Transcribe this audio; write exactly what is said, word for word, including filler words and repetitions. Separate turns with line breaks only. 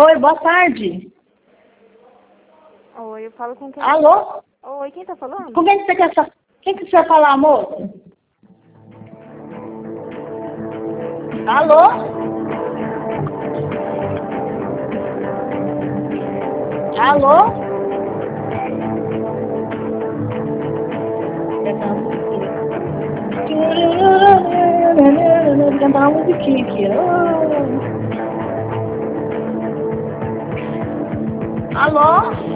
Oi, boa tarde.
Oi, eu falo com quem?
Alô?
Oi, quem tá falando?
Com quem que você quer falar? Quem que você vai falar, moça? Alô? Alô? Vou cantar uma musiquinha aqui. Alô?